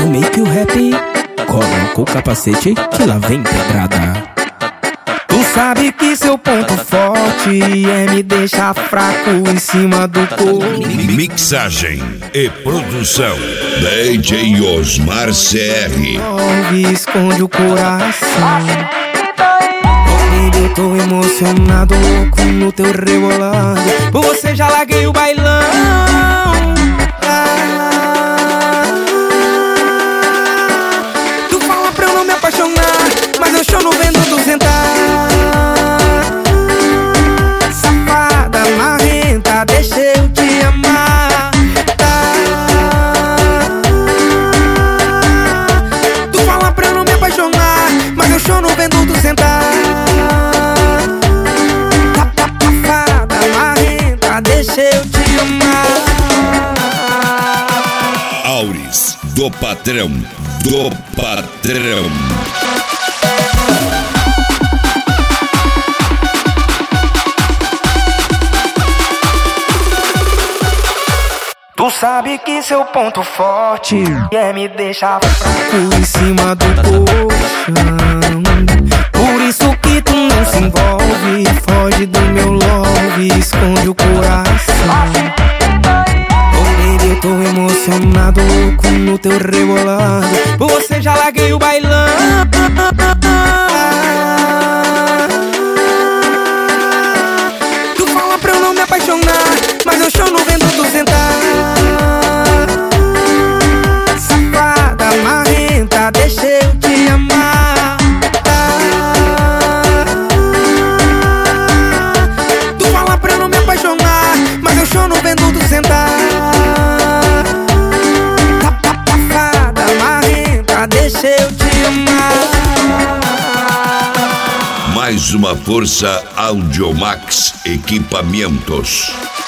Make You Happy. Coloca o capacete que lá vem pedrada. Tu sabe que seu ponto forte é me deixar fraco em cima do corpo. Mixagem e produção DJ Osmar CR. Esconde o coração. Eu tô emocionado, louco no teu rebolado. Por você já larguei o bailão. Tu fala pra eu não me apaixonar, mas eu choro vendo tu sentar. Safada, marrenta, deixa eu te amar. Tu fala pra eu não me apaixonar, mas eu choro vendo tu sentar. Deixa eu te amar. Auris, do patrão, do patrão. Tu sabe que seu ponto forte é me deixar fraco em cima do colchão. Por isso que tu não se envolve, foge do meu love, esconde o coração. Oh baby, eu tô emocionado, louco no teu rebolado. Por você já larguei o bailão. Tu fala pra eu não me apaixonar, mas eu choro vendo tu sentar. Safada, marrenta, deixa eu te amar. Tu fala pra eu não me apaixonar, mas eu choro vendo tu sentar. Safada, marrenta, deixa eu te amar. Mais uma força Audiomax Equipamentos.